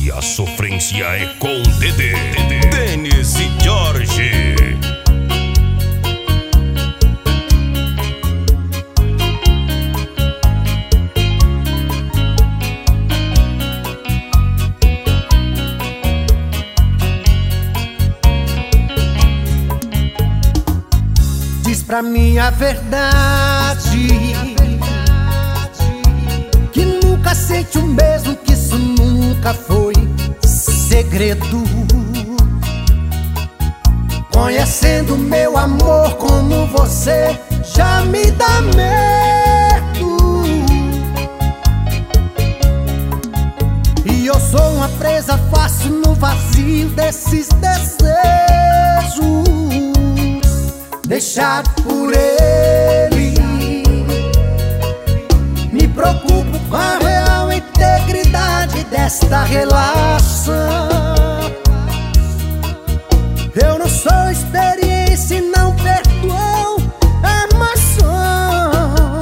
Aqui a sofrência é com Dedê, Denis e Jorge. Diz pra mim a verdade, que nunca sente o mesmo, que isso nunca foi segredo. Conhecendo meu amor como você, já me dá medo. E eu sou uma presa fácil no vazio desses desejos, deixado por ele. Me preocupo com a real integridade desta relação. Eu não sou experiência e não perdoo amação.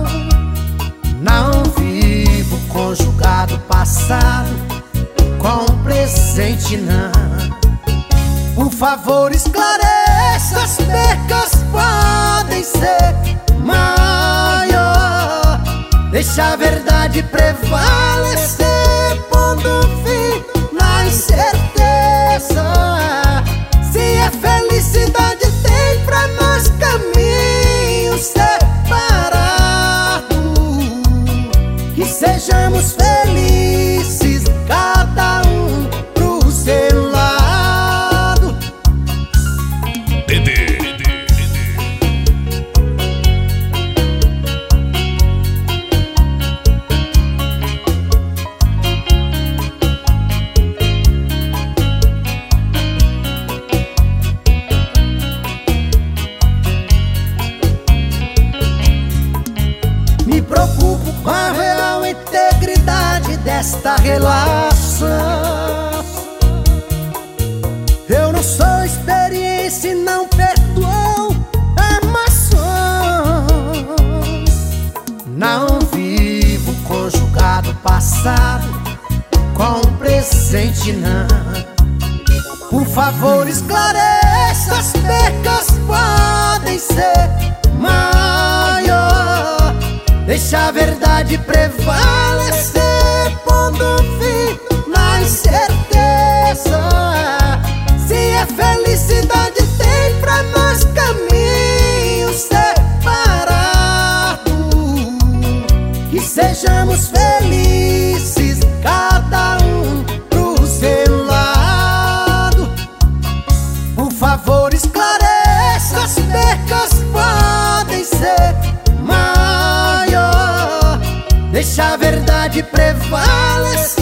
Não vivo conjugado passado com presente, não. Por favor, esclareça, as percas podem ser maior. Deixa a verdade prevalecer, pondo fim na incerteza. Se a felicidade tem pra nós caminhos separados, que sejamos felizes, cada um pro seu lado. Dedê. Me preocupo com a real integridade desta relação. Eu não sou experiência e não perdoo amação. Não vivo conjugado passado com presente, não. Por favor, esclareça, as percas podem ser maior. Deixa a verdade prevalecer, pondo fim na incerteza. Se a felicidade tem pra nós caminhos separados, que sejamos felizes, cada um pro seu lado. Por favor, esclareça, as percas podem ser maior. Deixa a verdade prevalecer,